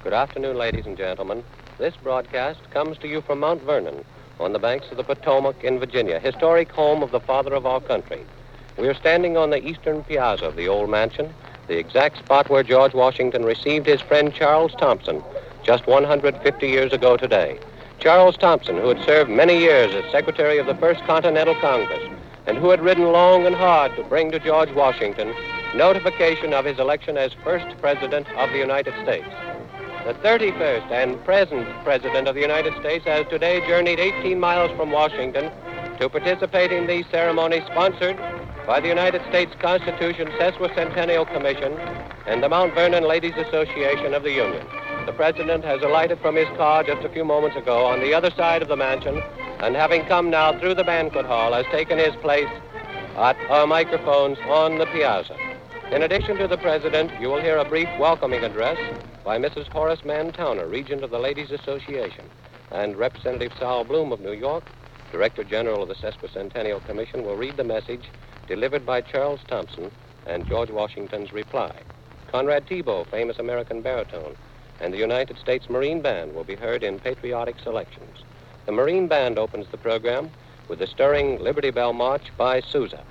Good afternoon, ladies and gentlemen. This broadcast comes to you from Mount Vernon, on the banks of the Potomac in Virginia, historic home of the father of our country. We are standing on the eastern piazza of the old mansion, the exact spot where George Washington received his friend Charles Thompson just 150 years ago today. Charles Thompson, who had served many years as Secretary of the First Continental Congress, and who had ridden long and hard to bring to George Washington notification of his election as first President of the United States. The 31st and present President of the United States has today journeyed 18 miles from Washington to participate in these ceremonies sponsored by the United States Constitution Sesquicentennial Commission and the Mount Vernon Ladies Association of the Union. The President has alighted from his car just a few moments ago on the other side of the mansion, and having come now through the banquet hall, has taken his place at our microphones on the piazza. In addition to the President, you will hear a brief welcoming address by Mrs. Horace Mann Towner, Regent of the Ladies Association, and Representative Sal Bloom of New York, Director General of the Sesquicentennial Commission, will read the message delivered by Charles Thompson and George Washington's reply. Conrad Thibault, famous American baritone, and the United States Marine Band will be heard in patriotic selections. The Marine Band opens the program with the stirring Liberty Bell March by Sousa.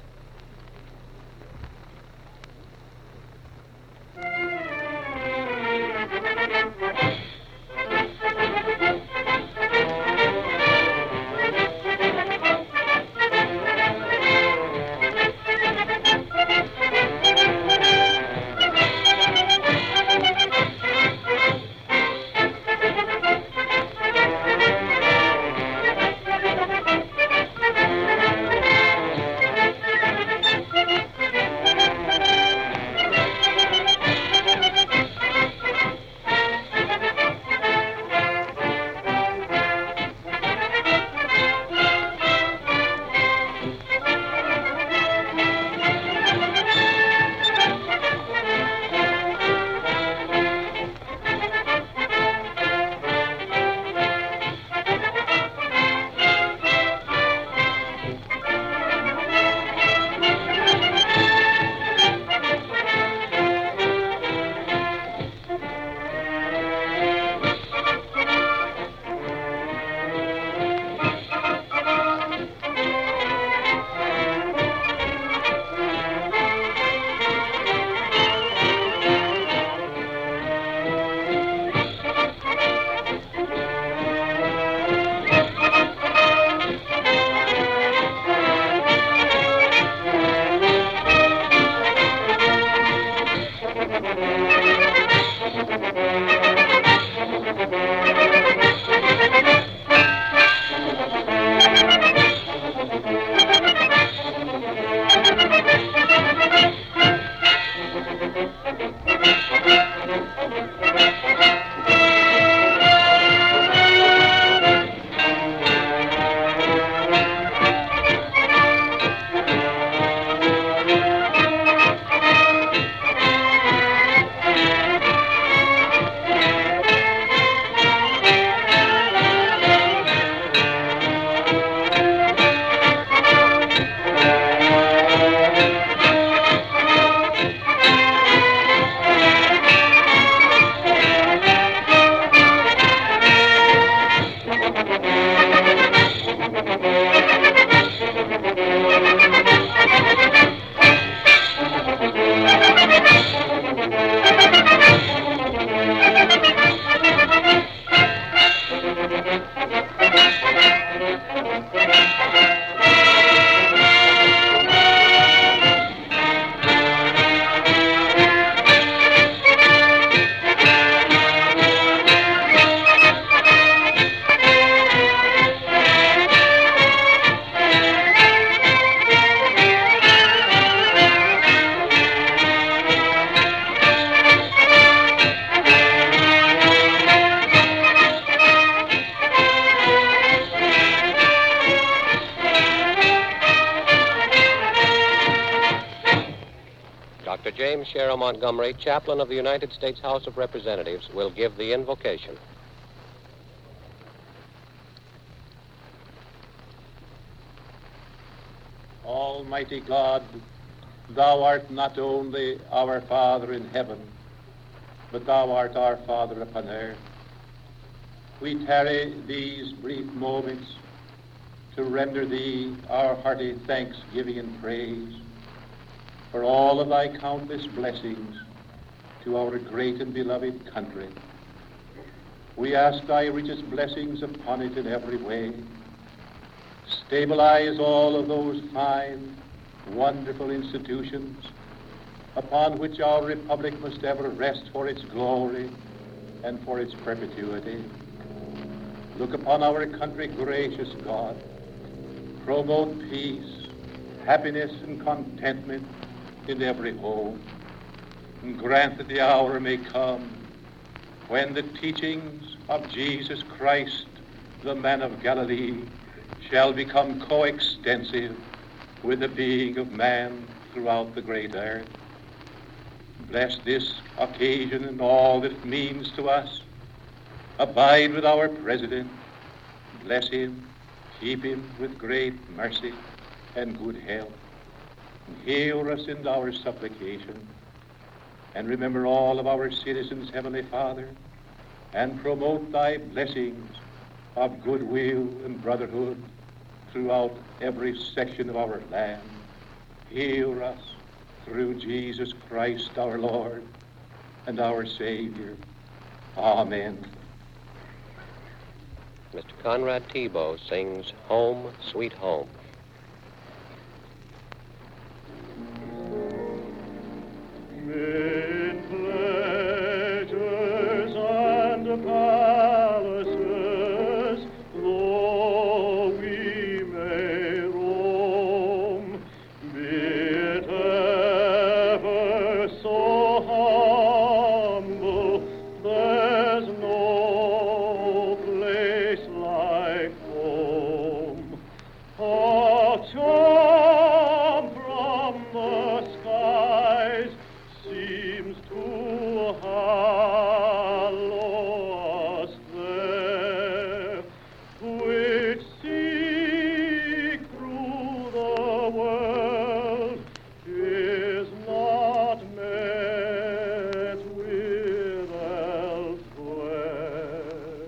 Dr. James Sherrill Montgomery, Chaplain of the United States House of Representatives, will give the invocation. Almighty God, thou art not only our Father in heaven, but thou art our Father upon earth. We tarry these brief moments to render thee our hearty thanksgiving and praise for all of thy countless blessings to our great and beloved country. We ask thy richest blessings upon it in every way. Stabilize all of those fine, wonderful institutions upon which our republic must ever rest for its glory and for its perpetuity. Look upon our country, gracious God. Promote peace, happiness, and contentment in every home. And grant that the hour may come when the teachings of Jesus Christ, the man of Galilee, shall become coextensive with the being of man throughout the great earth. Bless this occasion and all that it means to us. Abide with our president. Bless him, keep him with great mercy and good health. And hear us in our supplication. And remember all of our citizens, Heavenly Father, and promote thy blessings of goodwill and brotherhood throughout every section of our land. Hear us through Jesus Christ our Lord and our Savior. Amen. Mr. Conrad Thibault sings Home, Sweet Home. Mid pleasures and palaces, though we may roam, be it ever so humble, there's no place like home. A charm from the skies seems to hallow us there, which seek through the world is not met with elsewhere.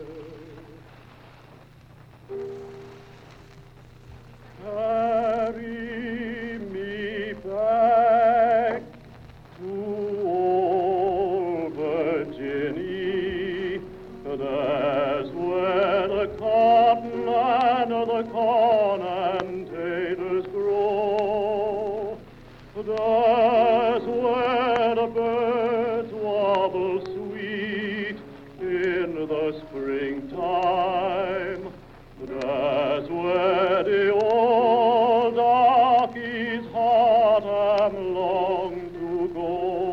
Carry me back to old Virginia. That's where the cotton and the corn and taters grow. That's where the birds warble sweet in the springtime. That's where the old darky's heart am long to go.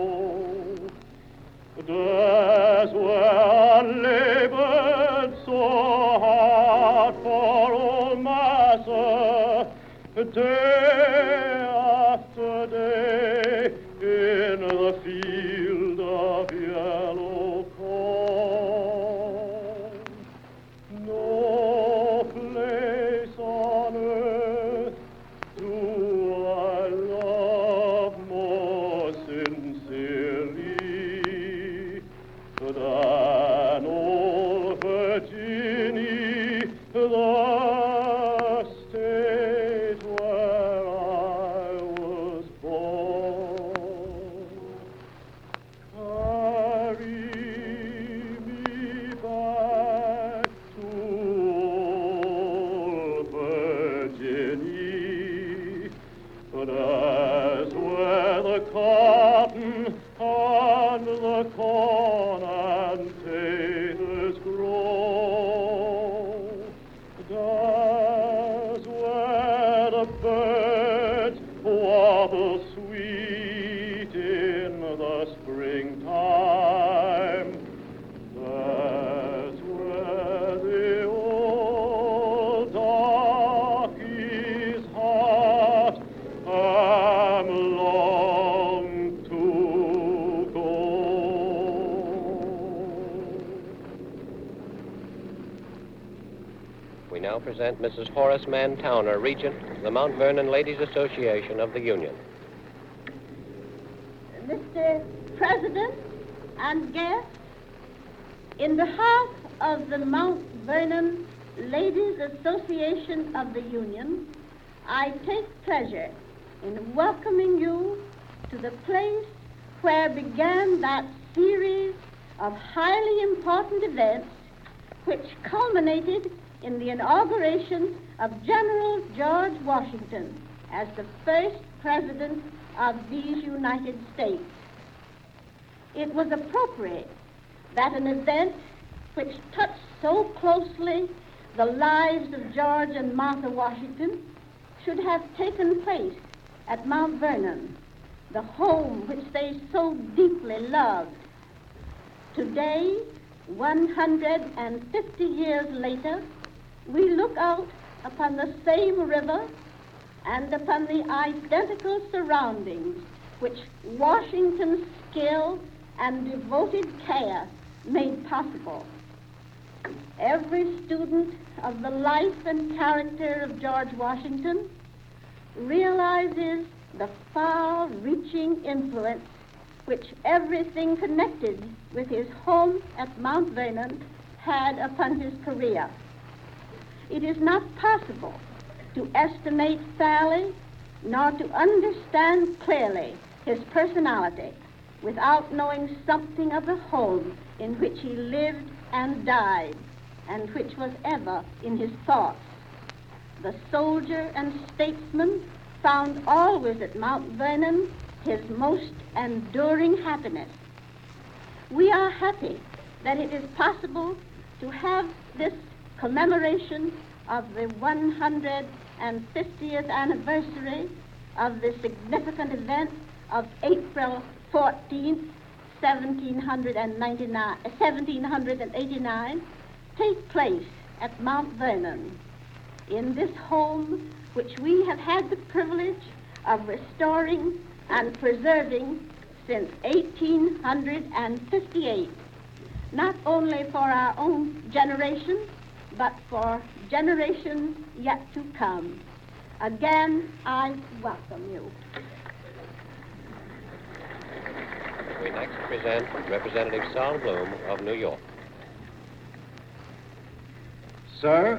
That's where I labored so hard for old Massa, day after day in the field of yellow corn. No place on earth do I love more sincerely than old Virginia, the state where I was born. Carry me back to old Virginia, that's where the cotton and the corn and taters grow. That's where the birds warble sweet in the springtime. That's where the old darky's heart am long to go. We now present Mrs. Horace Mann Towner, Regent of the Mount Vernon Ladies Association of the Union. Mr. President, and guests, in behalf of the Mount Vernon Ladies Association of the Union, I take pleasure in welcoming you to the place where began that series of highly important events which culminated in the inauguration of General George Washington as the first president of these United States. It was appropriate that an event which touched so closely the lives of George and Martha Washington should have taken place at Mount Vernon, the home which they so deeply loved. Today, 150 years later, we look out upon the same river and upon the identical surroundings which Washington's skill and devoted care made possible. Every student of the life and character of George Washington realizes the far-reaching influence which everything connected with his home at Mount Vernon had upon his career. It is not possible to estimate fairly nor to understand clearly his personality without knowing something of the home in which he lived and died, and which was ever in his thoughts. The soldier and statesman found always at Mount Vernon his most enduring happiness. We are happy that it is possible to have this commemoration of the 150th anniversary of the significant event of April 14th, 1789, take place at Mount Vernon, in this home which we have had the privilege of restoring and preserving since 1858, not only for our own generation, but for generations yet to come. Again, I welcome you. We next present Representative Sol Bloom of New York. Sir,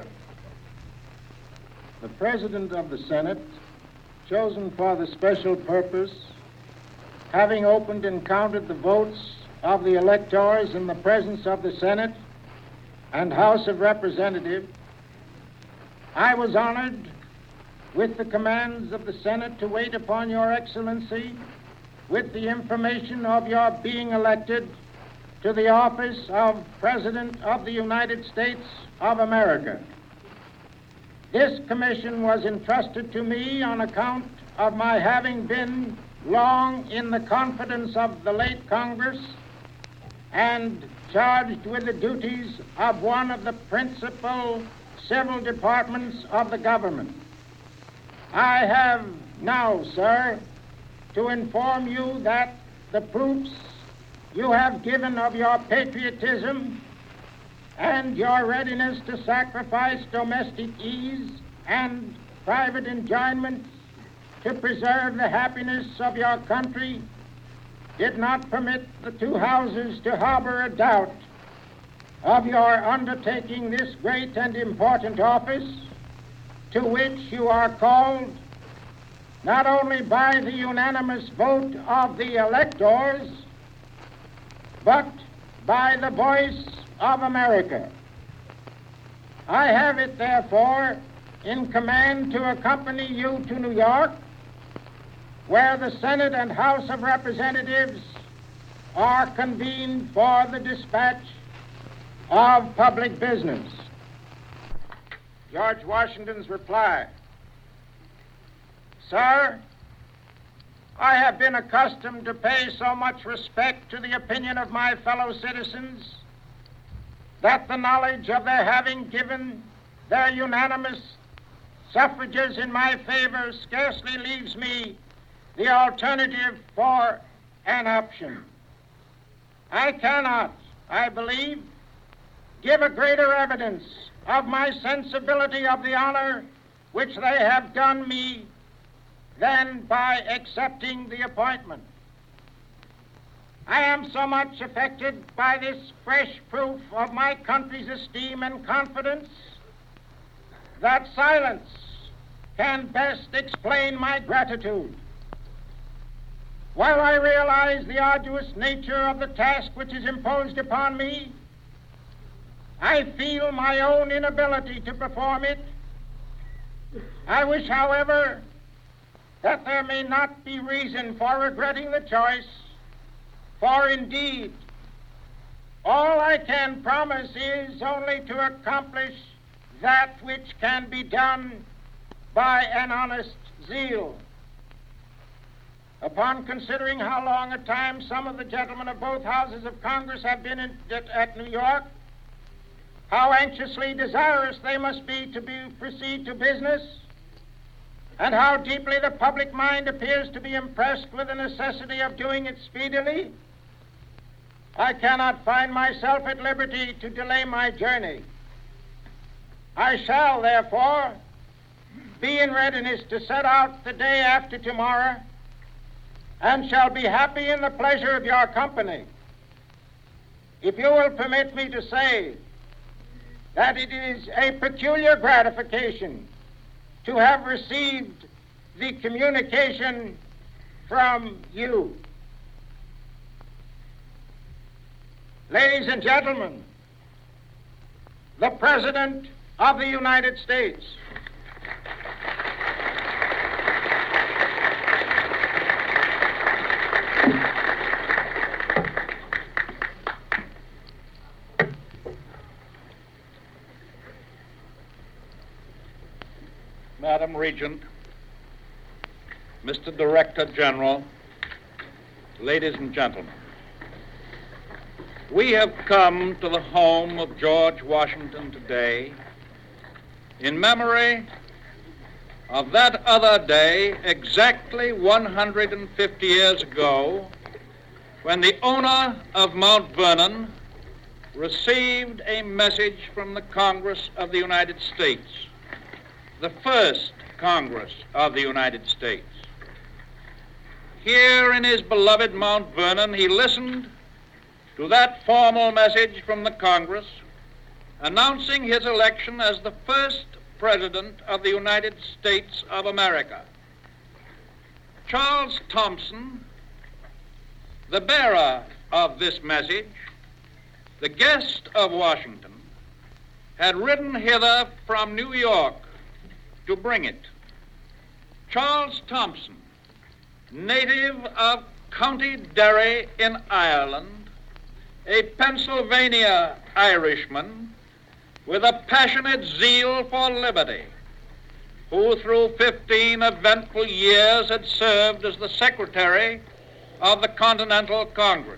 the President of the Senate, chosen for the special purpose, having opened and counted the votes of the electors in the presence of the Senate and House of Representatives, I was honored with the commands of the Senate to wait upon Your Excellency with the information of your being elected to the office of President of the United States of America. This commission was entrusted to me on account of my having been long in the confidence of the late Congress and charged with the duties of one of the principal civil departments of the government. I have now, sir, to inform you that the proofs you have given of your patriotism and your readiness to sacrifice domestic ease and private enjoyment to preserve the happiness of your country did not permit the two houses to harbor a doubt of your undertaking this great and important office, to which you are called not only by the unanimous vote of the electors, but by the voice of America. I have it, therefore, in command to accompany you to New York, where the Senate and House of Representatives are convened for the dispatch of public business. George Washington's reply. Sir, I have been accustomed to pay so much respect to the opinion of my fellow citizens that the knowledge of their having given their unanimous suffrages in my favor scarcely leaves me the alternative for an option. I cannot, I believe, give a greater evidence of my sensibility of the honor which they have done me than by accepting the appointment. I am so much affected by this fresh proof of my country's esteem and confidence that silence can best explain my gratitude. While I realize the arduous nature of the task which is imposed upon me, I feel my own inability to perform it. I wish, however, that there may not be reason for regretting the choice, for indeed, all I can promise is only to accomplish that which can be done by an honest zeal. Upon considering how long a time some of the gentlemen of both houses of Congress have been at New York, how anxiously desirous they must be to proceed to business, and how deeply the public mind appears to be impressed with the necessity of doing it speedily, I cannot find myself at liberty to delay my journey. I shall, therefore, be in readiness to set out the day after tomorrow, and shall be happy in the pleasure of your company. If you will permit me to say that it is a peculiar gratification to have received the communication from you. Ladies and gentlemen, the President of the United States. Madam Regent, Mr. Director General, ladies and gentlemen, we have come to the home of George Washington today in memory of that other day, exactly 150 years ago, when the owner of Mount Vernon received a message from the Congress of the United States, the first Congress of the United States. Here in his beloved Mount Vernon, he listened to that formal message from the Congress announcing his election as the first President of the United States of America. Charles Thompson, the bearer of this message, the guest of Washington, had ridden hither from New York to bring it. Charles Thompson, native of County Derry in Ireland, a Pennsylvania Irishman with a passionate zeal for liberty, who through 15 eventful years had served as the Secretary of the Continental Congress.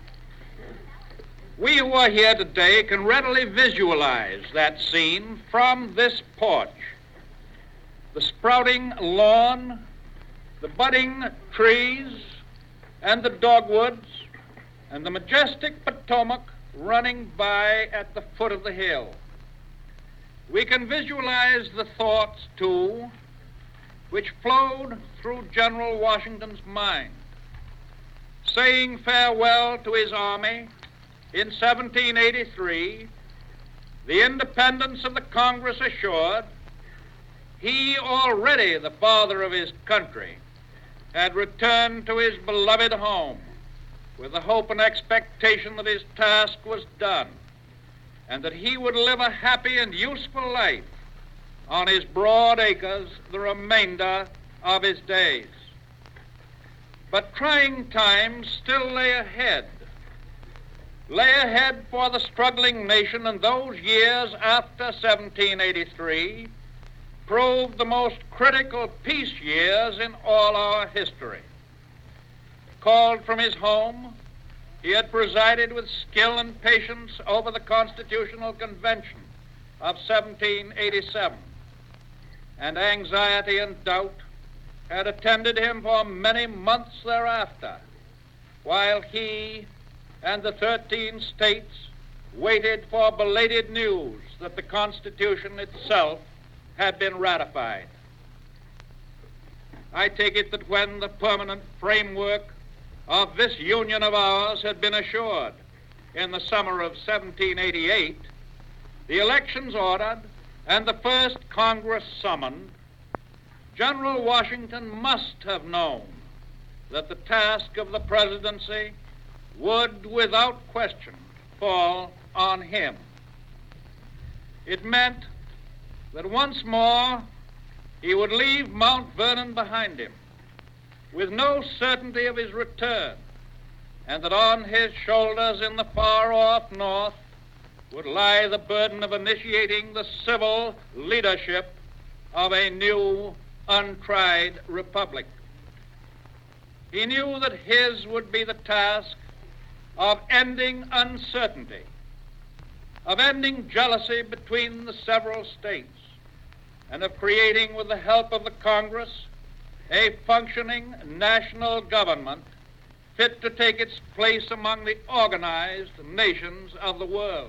We who are here today can readily visualize that scene from this porch. The sprouting lawn, the budding trees, and the dogwoods, and the majestic Potomac running by at the foot of the hill. We can visualize the thoughts, too, which flowed through General Washington's mind. Saying farewell to his army in 1783, the independence of the Congress assured, he, already the father of his country, had returned to his beloved home with the hope and expectation that his task was done and that he would live a happy and useful life on his broad acres the remainder of his days. But trying times still lay ahead for the struggling nation, and those years after 1783 proved the most critical peace years in all our history. Called from his home, he had presided with skill and patience over the Constitutional Convention of 1787, and anxiety and doubt had attended him for many months thereafter, while he and the 13 states waited for belated news that the Constitution itself had been ratified. I take it that when the permanent framework of this union of ours had been assured in the summer of 1788, the elections ordered, and the first Congress summoned, General Washington must have known that the task of the presidency would, without question, fall on him. It meant that once more he would leave Mount Vernon behind him, with no certainty of his return, and that on his shoulders in the far-off north would lie the burden of initiating the civil leadership of a new, untried republic. He knew that his would be the task of ending uncertainty, of ending jealousy between the several states, and of creating, with the help of the Congress, a functioning national government fit to take its place among the organized nations of the world.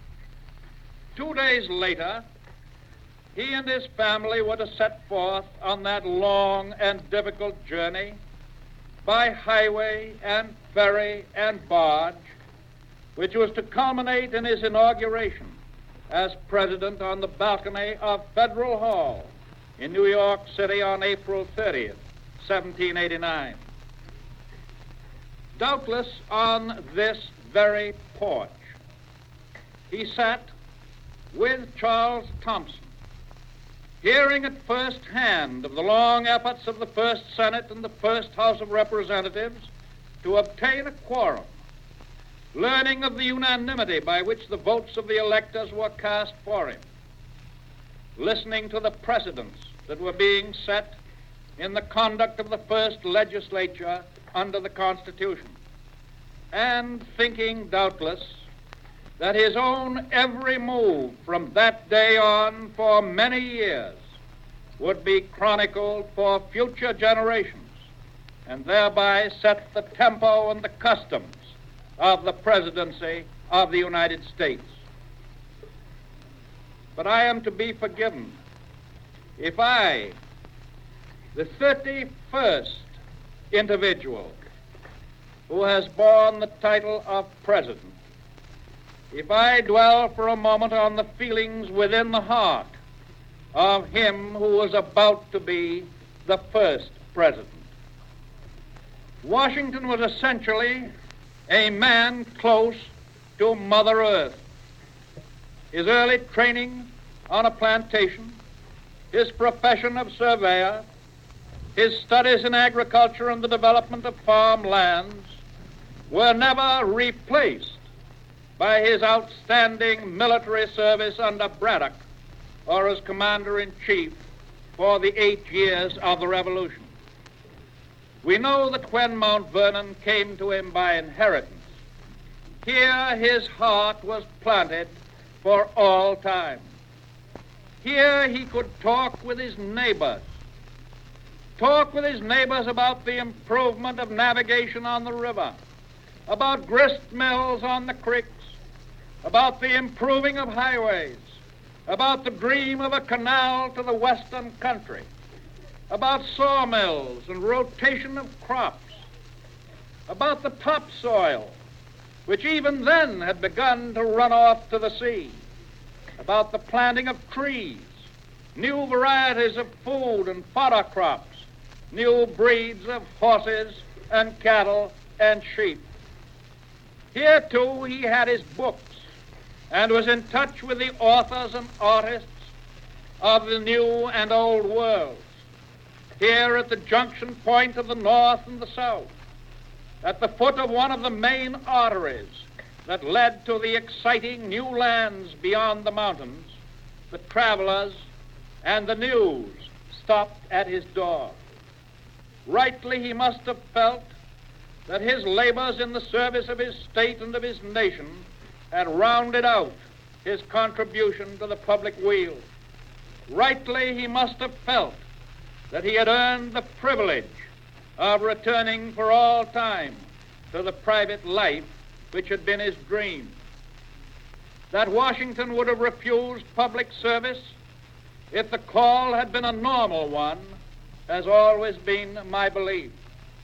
2 days later, he and his family were to set forth on that long and difficult journey by highway and ferry and barge, which was to culminate in his inauguration as president on the balcony of Federal Hall in New York City on April 30th, 1789. Doubtless on this very porch, he sat with Charles Thompson, hearing at first hand of the long efforts of the First Senate and the First House of Representatives to obtain a quorum, learning of the unanimity by which the votes of the electors were cast for him, listening to the precedents that were being set in the conduct of the first legislature under the Constitution, and thinking, doubtless, that his own every move from that day on for many years would be chronicled for future generations, and thereby set the tempo and the customs of the presidency of the United States. But I am to be forgiven if I, the 31st individual who has borne the title of president, if I dwell for a moment on the feelings within the heart of him who was about to be the first president. Washington was essentially a man close to Mother Earth. His early training on a plantation, his profession of surveyor, his studies in agriculture and the development of farm lands were never replaced by his outstanding military service under Braddock or as commander-in-chief for the 8 years of the Revolution. We know that when Mount Vernon came to him by inheritance, here his heart was planted for all time. Here he could talk with his neighbors about the improvement of navigation on the river, about grist mills on the creeks, about the improving of highways, about the dream of a canal to the western country, about sawmills and rotation of crops, about the topsoil, which even then had begun to run off to the sea, about the planting of trees, new varieties of food and fodder crops, new breeds of horses and cattle and sheep. Here, too, he had his books and was in touch with the authors and artists of the New and Old worlds. Here at the junction point of the North and the South, at the foot of one of the main arteries that led to the exciting new lands beyond the mountains, the travelers and the news stopped at his door. Rightly, he must have felt that his labors in the service of his state and of his nation had rounded out his contribution to the public weal. Rightly, he must have felt that he had earned the privilege of returning for all time to the private life which had been his dream. That Washington would have refused public service if the call had been a normal one has always been my belief.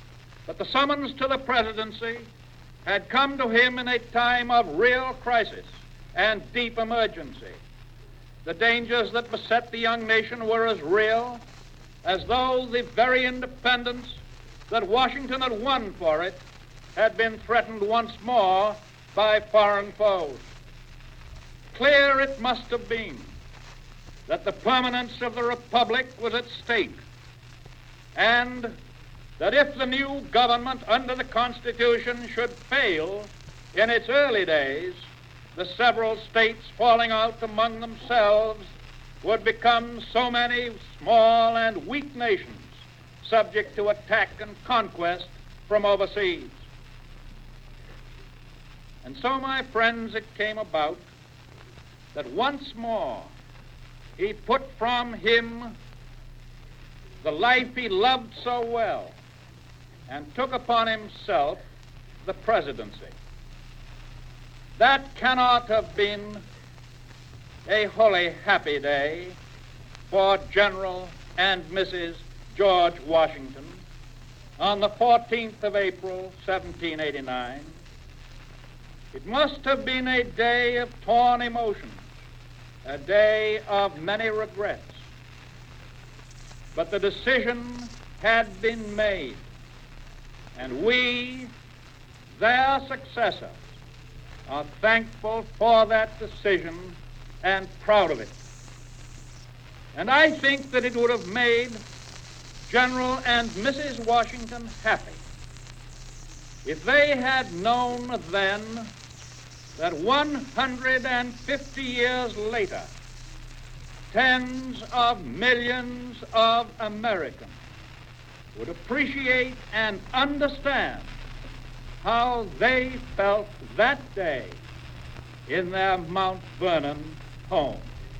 But the summons to the presidency had come to him in a time of real crisis and deep emergency. The dangers that beset the young nation were as real as though the very independence that Washington had won for it had been threatened once more by foreign foes. Clear it must have been that the permanence of the Republic was at stake, and that if the new government under the Constitution should fail in its early days, the several states falling out among themselves would become so many small and weak nations subject to attack and conquest from overseas. And so, my friends, it came about that once more he put from him the life he loved so well and took upon himself the presidency. That cannot have been a wholly happy day for General and Mrs. George Washington on the 14th of April, 1789. It must have been a day of torn emotions, a day of many regrets. But the decision had been made, and we, their successors, are thankful for that decision and proud of it. And I think that it would have made General and Mrs. Washington happy if they had known then that 150 years later, tens of millions of Americans would appreciate and understand how they felt that day in their Mount Vernon home.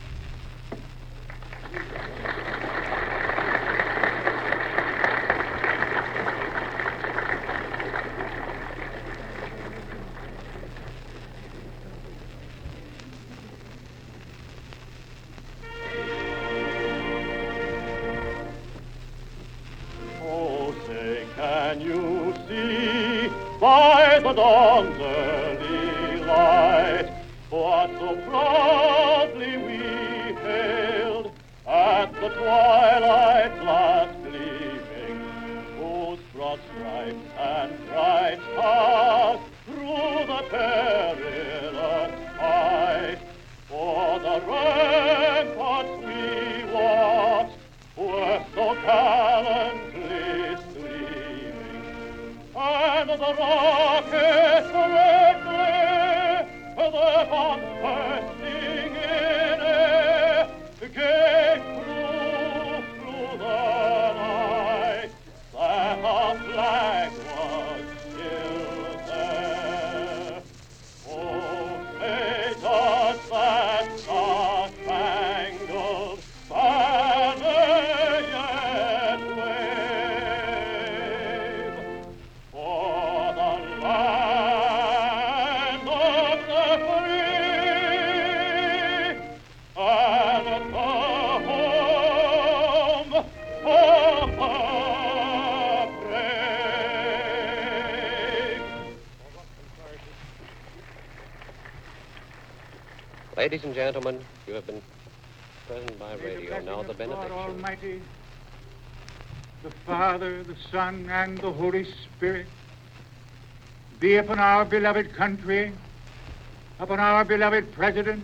Oh, say, can you see by the dawn's early light what so proudly we hailed at the twilight's last gleaming, whose broad stripes and bright stars through the perilous fight for the ramparts we watched were so gallantly streaming, and the rockets redly, the bombs bursting in air, gave through the night that our flag was still there. Oh, say does that star-spangled banner yet wave for the land of the free and the home of the brave? Ladies and gentlemen, you have been present by radio. Now the God benediction. Almighty, the Father, the Son, and the Holy Spirit, be upon our beloved country, upon our beloved President,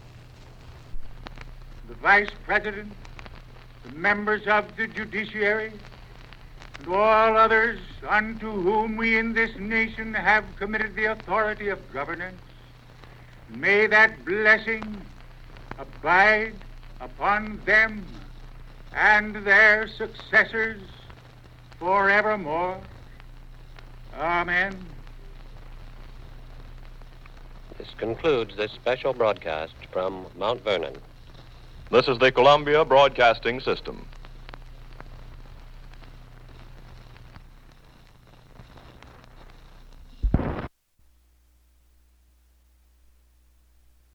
the Vice President, the members of the judiciary, and all others unto whom we in this nation have committed the authority of governance. May that blessing abide upon them and their successors forevermore. Amen. This concludes this special broadcast from Mount Vernon. This is the Columbia Broadcasting System.